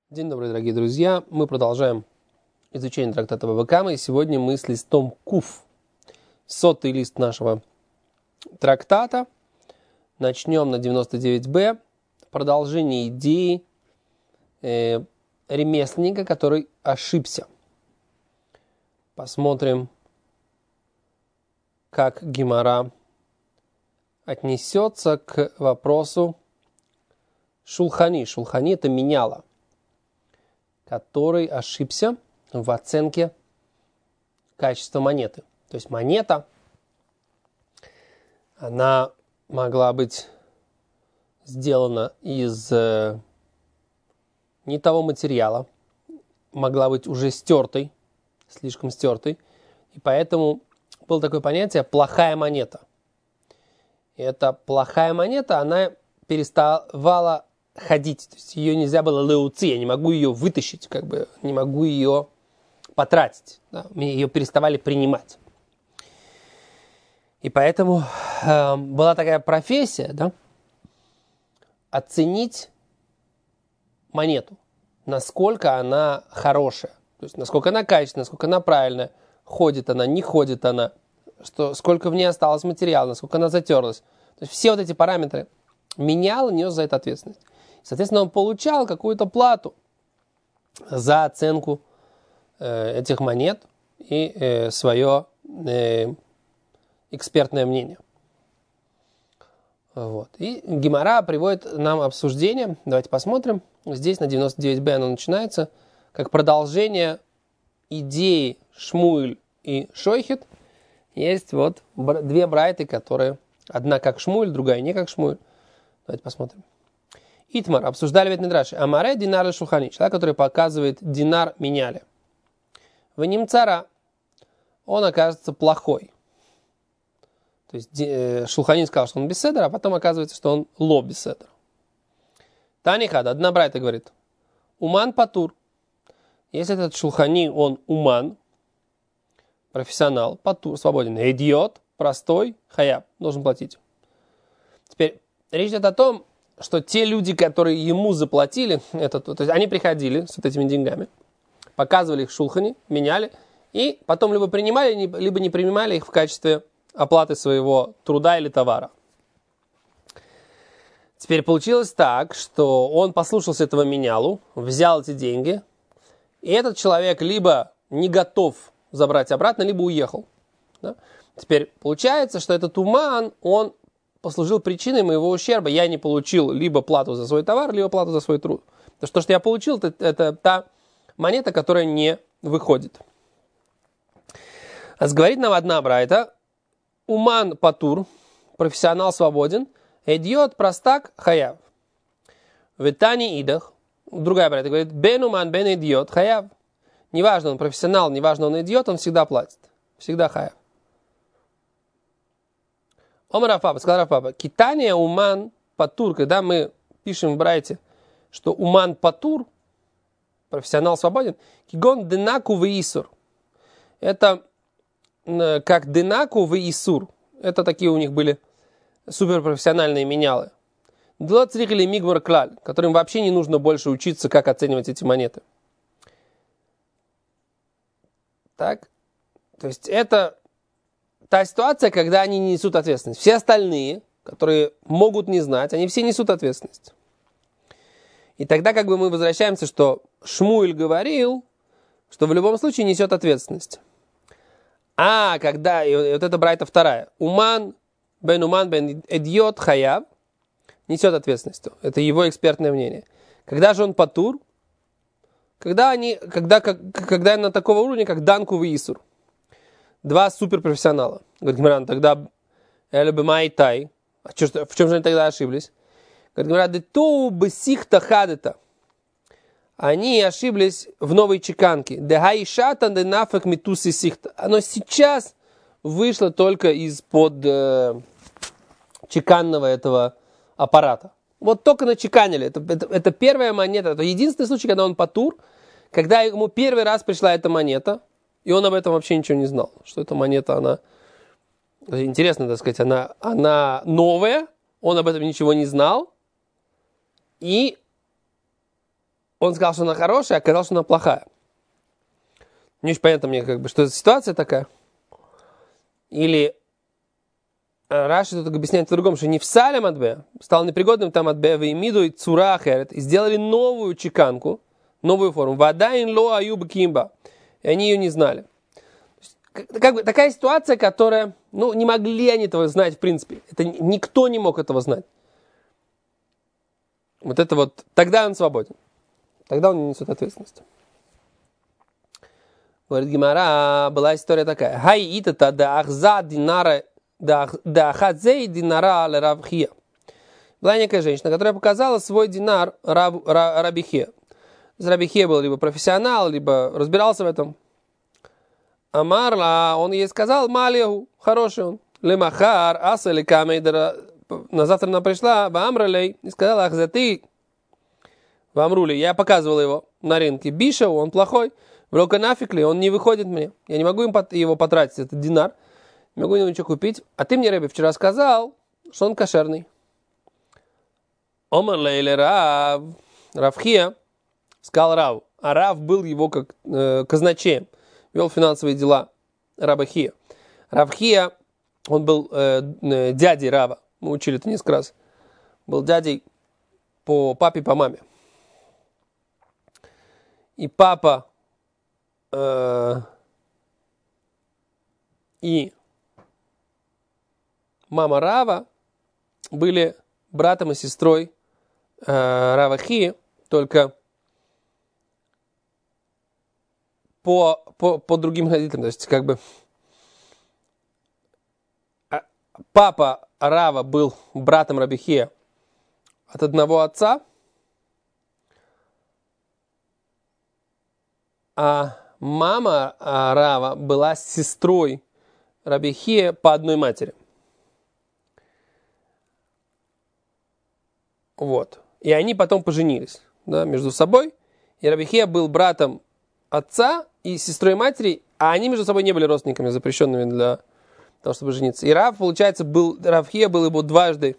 День добрый, дорогие друзья. Мы продолжаем изучение трактата Бава Каммы. И сегодня мы с листом Куф, 100-й лист нашего трактата. Начнем на 99б. Продолжение идеи ремесленника, который ошибся. Посмотрим, как Гемара отнесется к вопросу шулхани. Шулхани – это меняла, который ошибся в оценке качества монеты. То есть монета, она могла быть сделана из не того материала, могла быть уже стертой, слишком стертой, и поэтому было такое понятие «плохая монета». И эта плохая монета, она переставала ходить, то есть ее нельзя было леуци, я не могу ее вытащить, не могу ее потратить, да? Ее переставали принимать. И поэтому была такая профессия, да, оценить монету, насколько она хорошая, то есть насколько она качественная, насколько она правильная, ходит она, не ходит она, сколько в ней осталось материала, насколько она затерлась. То есть все вот эти параметры менял, нес за это ответственность. Соответственно, он получал какую-то плату за оценку этих монет и свое экспертное мнение. Вот. И Гемара приводит нам обсуждение. Давайте посмотрим. Здесь на 99б оно начинается как продолжение идеи Шмуэль и Шойхет. Есть вот две брайты, которые одна как Шмуэль, другая не как Шмуэль. Давайте посмотрим. Итмар, обсуждали ведь Мидраши. Амаре динар шулхани. Человек, который показывает динар меняли. В немцара он окажется плохой. То есть шулхани сказал, что он беседер, а потом оказывается, что он ло беседер. Танихад, одна брайта говорит. Уман патур. Если этот шулхани, он уман, профессионал, патур, свободен. Идиот, простой, хаяб, должен платить. Теперь речь идет о том, что те люди, которые ему заплатили, то есть они приходили с вот этими деньгами, показывали их шулхани, меняли, и потом либо принимали, либо не принимали их в качестве оплаты своего труда или товара. Теперь получилось так, что он послушался этого менялу, взял эти деньги, и этот человек либо не готов забрать обратно, либо уехал. Да? Теперь получается, что этот уман, он послужил причиной моего ущерба. Я не получил либо плату за свой товар, либо плату за свой труд. То, что я получил, это та монета, которая не выходит. А говорит нам одна брайта. Уман патур, профессионал свободен. Идиот, простак, хаяв. Ветани идах. Другая брайта говорит, бен уман, бен идиот, хаяв. Неважно, он профессионал, неважно, он идиот, он всегда платит. Всегда хаяв. Омар Раф-папа, сказал Раф-папа, китания уман патур, когда мы пишем в брайте, что уман патур, профессионал свободен, кигон денаку веисур. Это как денаку веисур. Это такие у них были суперпрофессиональные менялы. Длоцрих или мигмар клаль, которым вообще не нужно больше учиться, как оценивать эти монеты. Так, то есть это та ситуация, когда они не несут ответственность. Все остальные, которые могут не знать, они все несут ответственность. И тогда мы возвращаемся, что Шмуэль говорил, что в любом случае несет ответственность. А когда, и вот это брайта вторая, уман бен идиот хаяб, несет ответственность. Это его экспертное мнение. Когда же он патур? Когда на такого уровня, как данку висур. Два суперпрофессионала. Говорит Гемара, тогда элебемай тай. В чем же они тогда ошиблись? Говорит Гемара, детоу бесихта хадета. Они ошиблись в новой чеканке. Дехай шатан де нафак митуси сихта. Оно сейчас вышло только из-под чеканного этого аппарата. Вот только начеканили. Это первая монета. Это единственный случай, когда он патур, когда ему первый раз пришла эта монета, и он об этом вообще ничего не знал. Что эта монета, она... Интересно, так сказать, она новая, он об этом ничего не знал, и он сказал, что она хорошая, а оказалось, что она плохая. Не очень понятно мне, что это ситуация такая. Или Раши тут объясняет по-другому, что не в салем адбе, стал непригодным там адбе, в имиду и цурахерет, и сделали новую чеканку, новую форму. Вода ин ло аюб кимба. И они ее не знали. Такая ситуация, которая, не могли они этого знать в принципе. Это никто не мог этого знать. Тогда он свободен. Тогда он не несет ответственности. Говорит Гемара, была история такая. Хай итата да ахза динара да ахадзей динара равхия. Была некая женщина, которая показала свой динар Рабихе. Рабихе был либо профессионал, либо разбирался в этом. Амарла, он ей сказал, малиху, хороший он. Лемахар, аса или камейдера. На завтра она пришла, баамралей, и сказала, ах, за ты, баамрули, я показывал его на рынке. Бишау, он плохой. В нафикли, он не выходит мне. Я не могу его потратить, этот динар. Не могу ему ничего купить. А ты мне, Рэбби, вчера сказал, что он кошерный. Омар лейле Рав. Равхия сказал Раву. А Рав был его как казначеем. Вел финансовые дела Рабахия. Равхия, он был дядей Рава. Мы учили это несколько раз. Был дядей по папе, по маме. И папа и мама Рава были братом и сестрой Рава Хи, только по другим родителям. То есть, папа Рава был братом Раби Хия от одного отца, а мама Рава была сестрой Раби Хия по одной матери. И они потом поженились, между собой. И Раби Хия был братом отца и сестрой матери, а они между собой не были родственниками, запрещенными для того, чтобы жениться. И Рав, получается, Рав Хия был его дважды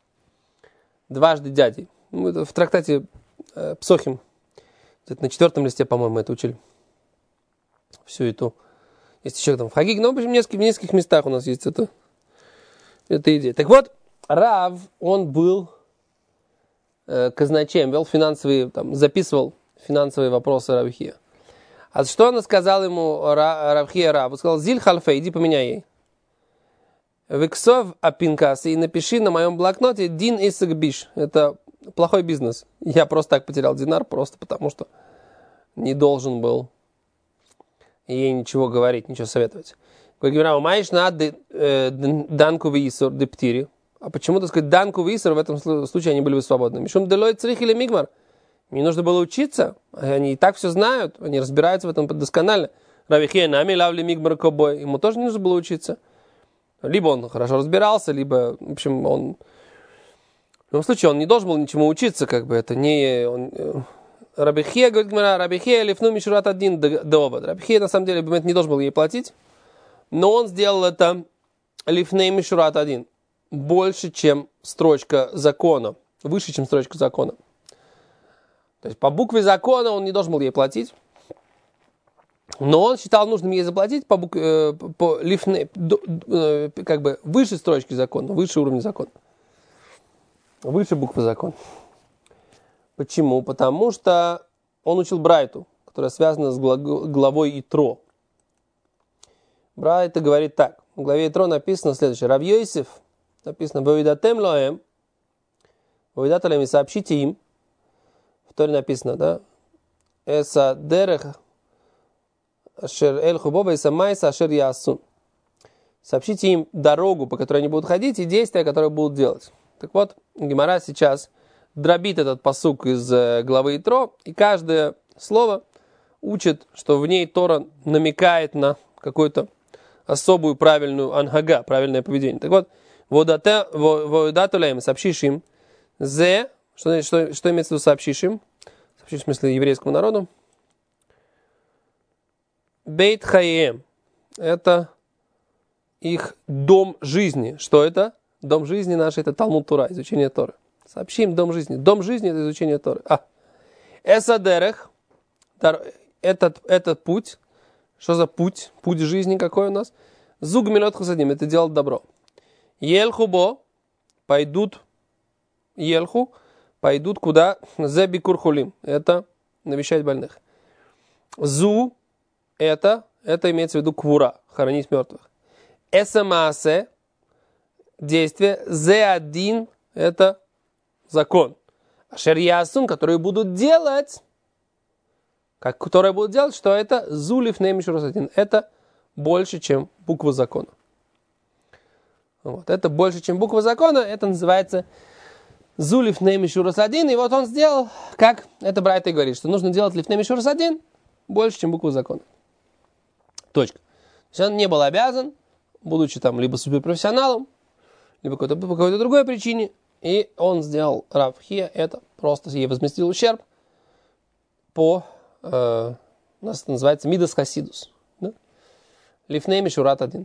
дядей. Это в трактате Псохим, на 4 листе, по-моему, это учили. Всю эту. Есть еще там в Хагиг, но в нескольких местах у нас есть эта идея. Так вот, Рав, он был казначеем, вел финансовые, записывал финансовые вопросы Раби Хия. А что она сказала ему, Раби Хия Рав? Он сказал, Зиль Хальфе, иди поменяй ей. Виксов апинкас, и напиши на моем блокноте Дин Исак Биш. Это плохой бизнес. Я просто так потерял динар, просто потому что не должен был ей ничего говорить, ничего советовать. Маешь на данку висор дептири. А почему, так сказать, данку висор в этом случае они были бы свободны? Мишум делой црих или мигмар. Мне нужно было учиться. Они и так все знают. Они разбираются в этом досконально. Раби Хия нами лавли мигмар кобой. Ему тоже не нужно было учиться. Либо он хорошо разбирался, либо, в общем, он... В любом случае, он не должен был ничему учиться, это не... Раби Хия, говорит Гемара, Раби Хия лифну мишурат один деобад. Раби Хия, на самом деле, не должен был ей платить, но он сделал это лифней мишурат один. Больше, чем строчка закона. Выше, чем строчка закона. То есть, по букве закона он не должен был ей платить. Но он считал нужным ей заплатить по лифней, выше строчки закона, выше уровня закона. Выше буквы закона. Почему? Потому что он учил Брайту, которая связана с главой Итро. Брайта говорит так. В главе Итро написано следующее. Рав Йосеф, написано, «Вовидатем лоэм», «Вовидаталем» и сообщите им. В Торе написано, «Эса дерех ашер эль хубоба эса майса ашер ясун». Сообщите им дорогу, по которой они будут ходить, и действия, которые будут делать. Так вот, Гемара сейчас дробит этот пасук из главы Итро, и каждое слово учит, что в ней Тора намекает на какую-то особую правильную анхага, правильное поведение. Так вот, водатулеем, сообщишь им, зе, что имеется в виду сообщишь им? Сообщишь в смысле еврейскому народу. Бейт хаем, это их дом жизни. Что это? Дом жизни наш, это Талмуд Тура, изучение Торы. Сообщим дом жизни. Дом жизни – это изучение Торы. Эсадерех, этот путь, что за путь? Путь жизни какой у нас? Зуг милот хасадим, это делать добро. Ельхубо, пойдут куда? Зеби курхулим, это навещать больных. Зу, это имеется в виду квура, хоронить мертвых. Эсамасе, действие. Зе-1, это закон. Ашер ясун, которые будут делать, что это? Зулиф неймишурасадин, это больше, чем буква закона. Вот, это больше, чем буква закона, это называется Зулиф неймишурасадин, и вот он сделал, как это Брайта говорит, что нужно делать лиф неймишурасадин больше, чем буква закона. Точка. То есть он не был обязан, будучи там либо суперпрофессионалом, либо по какой-то другой причине, и он сделал Рав Хия, это просто ей возместил ущерб по, у нас это называется Мидас Хасидус. Да? Лифней Мишурат один.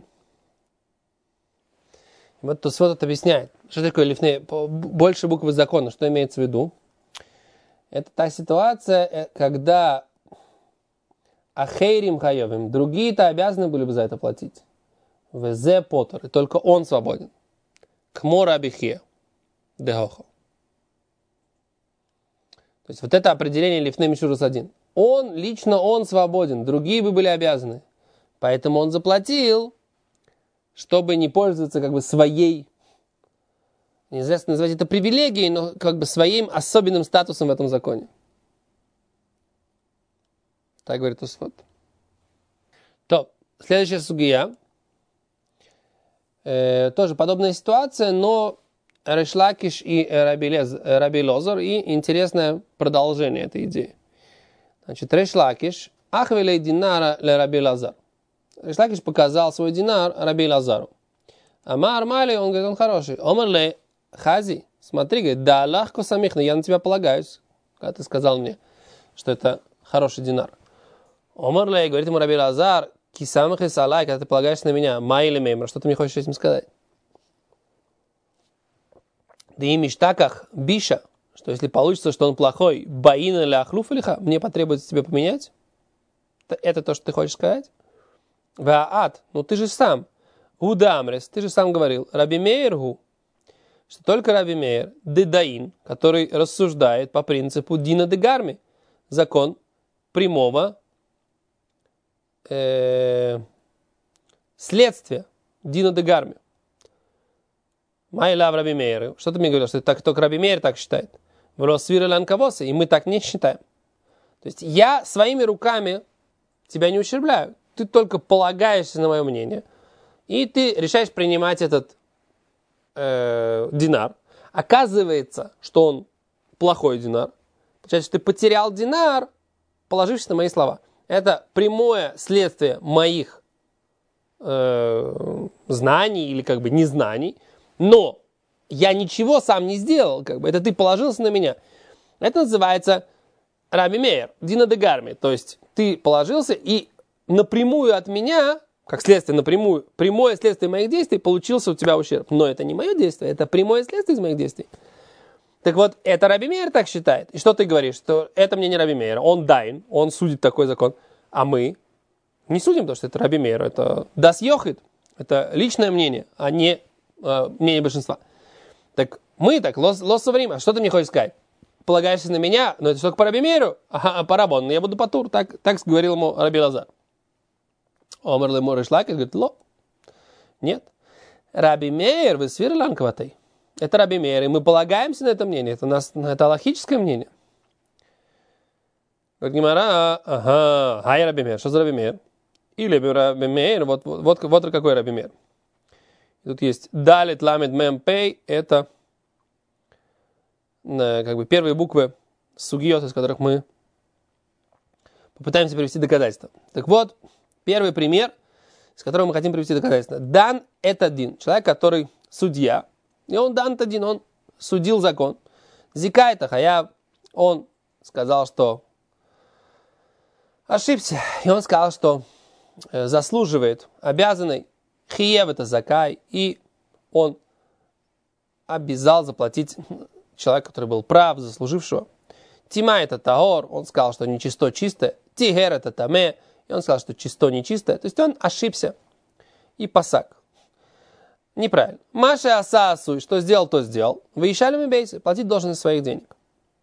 Вот Тосфот это объясняет, что такое лифней, больше буквы закона, что имеется в виду. Это та ситуация, когда Ахейрим Хайовим, другие-то обязаны были бы за это платить. Везе Потер, и только он свободен. Кмор Абихе. Дехохо. То есть вот это определение Лифней Мишурас один. Лично он свободен, другие бы были обязаны. Поэтому он заплатил, чтобы не пользоваться как бы своей, нельзя назвать это привилегией, но как бы своим особенным статусом в этом законе. Так говорит Тосфот. То, следующая сугия. Тоже подобная ситуация, но Реш Лакиш и Раби Лозар, и интересное продолжение этой идеи. Значит, Реш Лакиш, ахвелей динара ле Раби Лазар. Реш Лакиш показал свой динар Раби Лазару. Амар Мали, он говорит, он хороший. Омар ле Хази, смотри, говорит, да лахко самихна, я на тебя полагаюсь, когда ты сказал мне, что это хороший динар. Омар ле, говорит ему Раби Лазар, кисамах и салай, когда ты полагаешься на меня, майли меймра, что ты мне хочешь этим сказать? Да и миштаках биша, что если получится, что он плохой, баина или ахлуфалиха, мне потребуется тебе поменять? Это то, что ты хочешь сказать? Ваат, ну ты же сам. Удамрес, ты же сам говорил. Раби Мейргу, что только Раби Мейр, дедаин, который рассуждает по принципу дина де гарми, закон прямого следствия, дина де гарми. Майла в Раби Мейр. Что ты мне говорил, что так, только Раби Мейр так считает? И мы так не считаем. То есть я своими руками тебя не ущербляю. Ты только полагаешься на мое мнение. И ты решаешь принимать этот динар. Оказывается, что он плохой динар. Получается, ты потерял динар, положившись на мои слова. Это прямое следствие моих знаний или как бы незнаний. Но я ничего сам не сделал, как бы это ты положился на меня. Это называется Раби Мейр, Дина де Гарми. То есть ты положился и напрямую от меня, как следствие напрямую, прямое следствие моих действий, получился у тебя ущерб. Но это не мое действие, это прямое следствие из моих действий. Так вот, это Раби Мейр так считает. И что ты говоришь? Что это мне не Раби Мейр, он дайн, он судит такой закон. А мы не судим, потому что это Раби Мейр, это дас йохид, это личное мнение, а не мнение большинства. Так мы так, лосо время, что ты мне хочешь сказать? Полагаешься на меня, но это только по Раби Мейру, а по Рабону, я буду по тур, так говорил ему Раби Лазар. Омар ле Реш Лакиш говорит, нет. Раби Мейр, вы свирлан кватай. Это Раби Мейр, и мы полагаемся на это мнение, это логическое мнение. Говорит Гемара, хай Раби Мейр, что за Раби Мейр? Или Раби Мейр, вот какой Раби Мейр. Тут есть Далит, Ламед, Мем, Пей. Это как бы первые буквы сугиот, из которых мы попытаемся привести доказательства. Так вот, первый пример, с которого мы хотим привести доказательства. Дан – это один. Человек, который судья. И он дан – один. Он судил закон. Зика – это хаяв. Он сказал, что ошибся. И он сказал, что заслуживает обязанный. Хиев это закай, и он обязал заплатить человеку, который был прав, заслужившего. Тима это таор, он сказал, что нечисто чистое. Тигер это таме, и он сказал, что чисто нечистое. То есть он ошибся и пасак. Неправильно. Маша асасуй, что сделал, то сделал. Выезжали мы бейсы, платить должен из своих денег.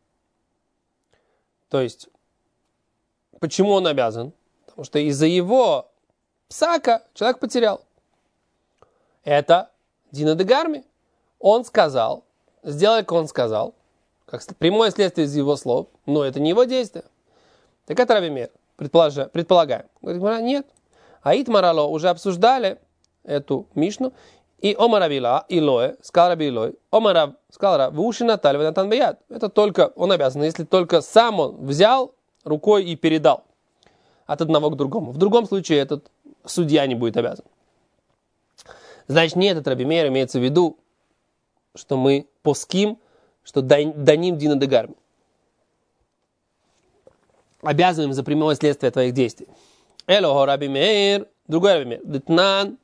То есть, почему он обязан? Потому что из-за его псака человек потерял. Это Дина де Гарми. Он сказал, сделай, как он сказал, как прямое следствие из его слов, но это не его действие. Так это Раби Меир, предполагаем. Говорит, нет. Аид Марало уже обсуждали эту Мишну, и Омар Авила, Илое, сказал Раби Илой, Омар сказал Рав, Вуши Наталь, Венатан Беяд. Это только он обязан, если только сам он взял рукой и передал от одного к другому. В другом случае этот судья не будет обязан. Значит, не этот Раби Меир имеется в виду, что мы поским, что даним Дина де Гарми. Обязываем за прямое следствие твоих действий. Элого Раби Меир, другой Раби Меир, Детнан.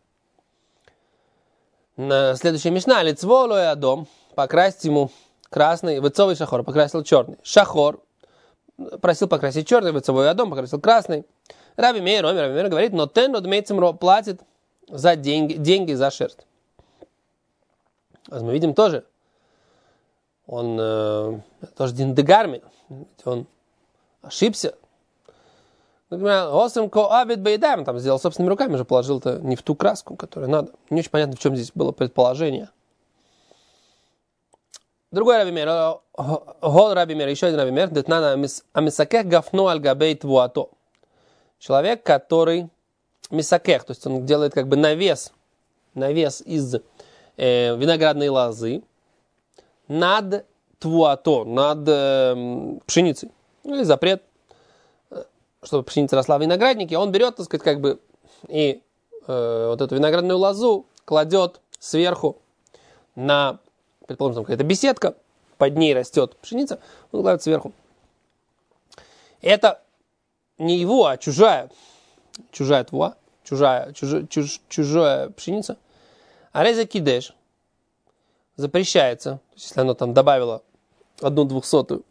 На следующая мишна, лицволое дом, покрасить ему красный, вецовый шахор, покрасил черный. Шахор, просил покрасить черный, вецовой дом, покрасил красный. Раби Меир говорит, но тен родмейцем платит за деньги за шерсть. Мы видим тоже, он тоже Дин де Гарми, он ошибся. Там сделал собственными руками, уже положил это не в ту краску, которую надо. Не очень понятно, в чем здесь было предположение. Другой Раби Меир, Гол Раби Меир, еще один Раби Меир, Детнана Амисакех Гафну Аль-Габей Твуато. Человек, который Мисакех, то есть он делает как бы навес из виноградной лозы над Твуато, над пшеницей. Или запрет, чтобы пшеница росла в винограднике, он берет, так сказать, как бы и вот эту виноградную лозу кладет сверху на, предположим, там какая-то беседка, под ней растет пшеница, он кладет сверху. Это не его, а чужая твуа, чужая пшеница. А реза кидеш запрещается, то есть, если оно там добавило 1/200,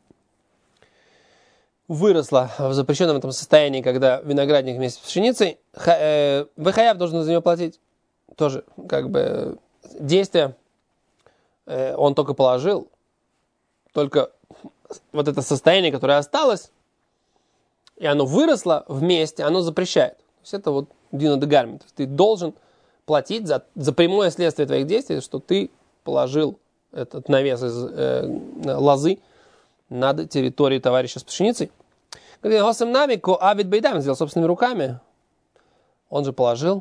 выросла в запрещенном этом состоянии, когда виноградник вместе с пшеницей, Вехаяв должен за нее платить. Тоже как бы действие он только положил, только вот это состояние, которое осталось, и оно выросло вместе, оно запрещает. То есть это вот Дина де Гарми. То есть ты должен платить за прямое следствие твоих действий, что ты положил этот навес из лозы над территорией товарища с пшеницей. Госем Намико Авид Бейдам сделал собственными руками. Он же положил.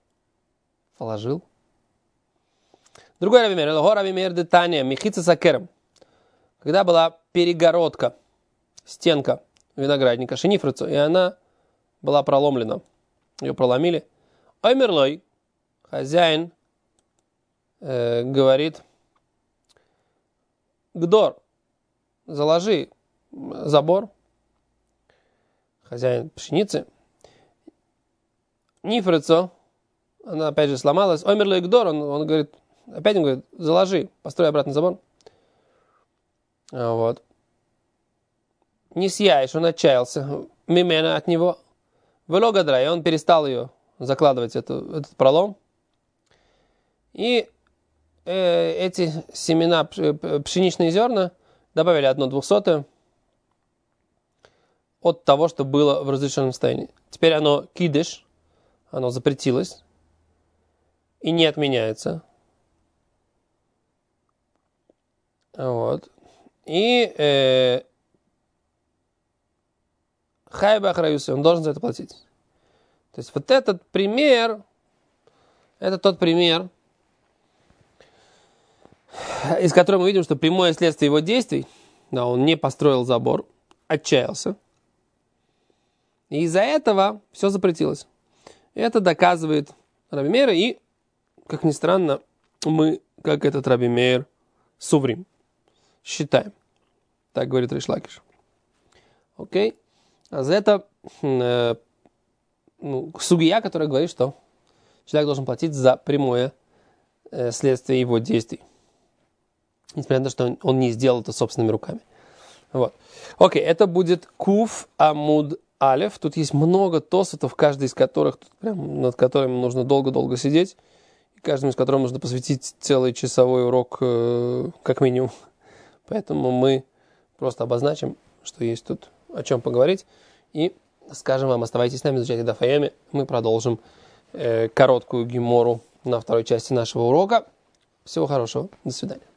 Другой Раби Меир, Раби Меир Детания, Михица Сакером. Когда была перегородка, стенка виноградника, шенифрицу, и она была проломлена. Ее проломили. Оймерлой, хозяин, говорит, Гдор, заложи забор, хозяин пшеницы. Нифрицо, она опять же сломалась. Омерло Гдор, он говорит, опять он говорит, заложи, построй обратно забор. Вот. Не сияешь, он отчаялся. Мимена от него. Велогадра, и он перестал ее закладывать, этот пролом. И эти семена, пшеничные зерна, добавили 1/200 от того, что было в разрешенном состоянии. Теперь оно кидыш, оно запретилось и не отменяется. Вот. И хайба ахраюсы, он должен за это платить. То есть вот этот пример, это тот пример, из которого мы видим, что прямое следствие его действий, да, он не построил забор, отчаялся. И из-за этого все запретилось. Это доказывает Раби Меир, и, как ни странно, мы, как этот Раби Меир, суврим, считаем. Так говорит Рейш Лакиш. Окей? А за это сугия, которая говорит, что человек должен платить за прямое следствие его действий. Несмотря на то, что он не сделал это собственными руками. Вот. Окей, это будет Куф Амуд Алеф. Тут есть много тосотов, каждый из которых, прям, над которыми нужно долго-долго сидеть. И каждому из которых нужно посвятить целый часовой урок, как минимум. Поэтому мы просто обозначим, что есть тут о чем поговорить. И скажем вам, оставайтесь с нами, изучайте Даф Йоми. Мы продолжим короткую гемору на второй части нашего урока. Всего хорошего. До свидания.